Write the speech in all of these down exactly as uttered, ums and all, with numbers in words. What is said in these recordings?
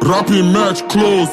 Rapping merch close.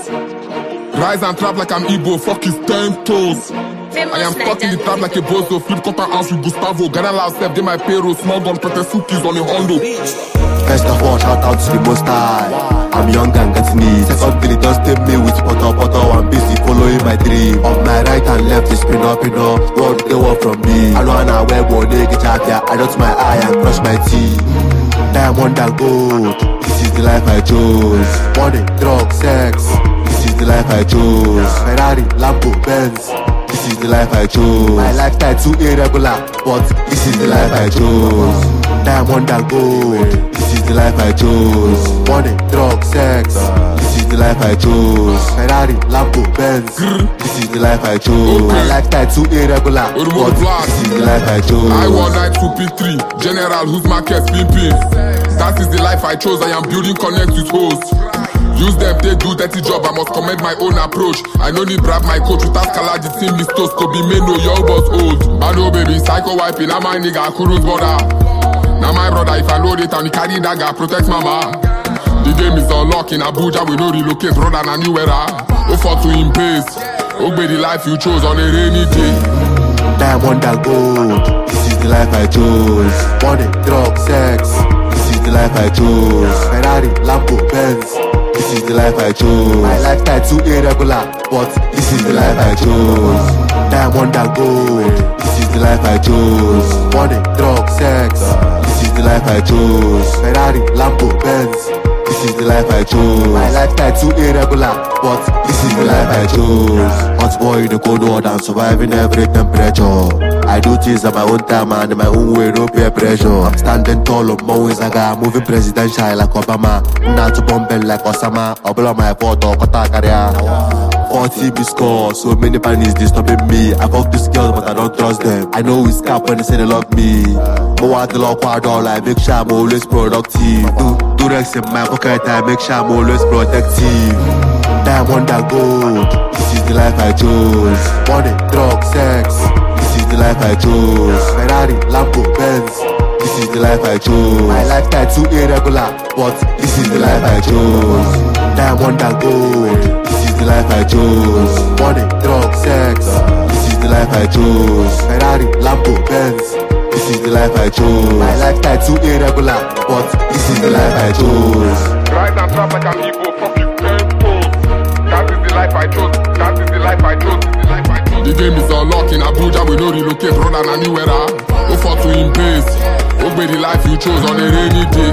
Rise and trap like I'm Igbo, fuck his ten toes. I am stuck in the trap like a bozo. Flip cotton house with Gustavo. Gather loud step, they my payroll. Small gun, protect sukies on the Hondo. First of all, shout out to the most high. I'm young and getting it. Second Billy just take me with Potter Potter. I'm busy following my dream. On my right and left is pin up, pin up. What they want from me? I know I wear one day, get out here. I dot my eye and cross my teeth. Diamond and gold. This is the life I chose. Money, drugs, sex. This is the life I chose. Ferrari, Lambo, Benz. This is the life I chose. My lifestyle too irregular, but this is the life I chose. Diamond and gold. This is the life I chose. Money, drugs, sex. This is the life I chose. Ferrari, Lambo, Benz. This is the life I chose. My lifestyle too irregular, but this is the life I chose. I one night two P three. General whose market pimping. That is the life I chose. I am building connect with hosts. Use them, they do dirty job, I must commend my own approach. I no need brag my coach, without color the team listos to be made no young boss old. I know baby, psycho wiping, I'm my nigga, I couldn't bother. Now my brother, if I load it and he carry dagger, protect mama. The game is unlocked in Abuja, we no relocate, brother, na new era. Go for to him pace, obey the life you chose on a rainy day. Diamond and gold, this is the life I chose. Money, drugs, sex, this is the life I chose. Ferrari, Lambo, Benz. This is the life I chose. My lifestyle too irregular, but this is the life I chose. Diamond and gold. This is the life I chose. Money, drugs, sex. This is the life I chose. Ferrari, Lambo, Benz. This is the life I chose. My lifestyle too irregular, but this is the life I chose. Hot boy in the cold water and surviving every temperature. I do things at my own time and in my own way, no peer pressure. I'm standing tall on my wings like I'm moving presidential like Obama. Not to bomb like Osama. I'll blow my photo, Kota career. forty B score, so many bunnies disturbing me. I fuck these girls, but I don't trust them. I know it's cap when they say they love me. But what the law quad all I make sure I'm always productive. Do, do Rex in my pocket, I make sure I'm always protective. Diamond and gold, this is the life I chose. Money, drugs, sex. This is the life I chose. Ferrari, Lambo, Benz. This is the life I chose. My lifestyle too irregular, but this is the life I chose. Diamond and gold. This is the life I chose. Money, drugs, sex. This is the life I chose. Ferrari, Lambo, Benz. This is the life I chose. My lifestyle too irregular, but this is the life I chose. Rise and trap like I'm Igbo, fuck his ten toes. That is the life I chose. That is the life I chose. The life I chose. The game is unlocked in Abuja, we no relocate, brother, na new era. Go for to him pace. Obey the life you chose on a rainy day.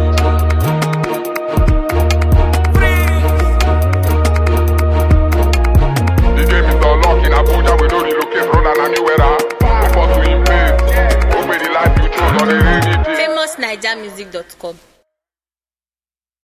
The game is unlocked in Abuja, we no relocate, brother, na new era. Go for to him pace. Obey the life you chose on a rainy day. famous naija music dot com